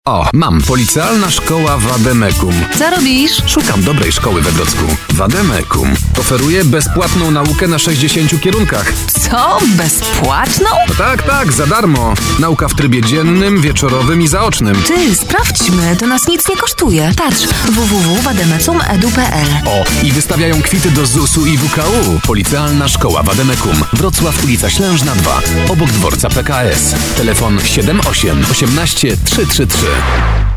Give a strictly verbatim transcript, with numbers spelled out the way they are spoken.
O, mam. Policealna szkoła Wademekum. Co robisz? Szukam dobrej szkoły we Wrocku. Wademekum oferuje bezpłatną naukę na sześćdziesięciu kierunkach. Co? Bezpłatną? No tak, tak, za darmo. Nauka w trybie dziennym, wieczorowym i zaocznym. Ty, sprawdźmy, to nas nic nie kosztuje. Patrz, w w w kropka wademecum kropka edu kropka p l. O, i wystawiają kwity do zusu i w k u. Policealna szkoła Wademekum. Wrocław, ulica Ślężna dwa, obok dworca P K S. Telefon siedem osiem osiemnaście trzysta trzydzieści trzy.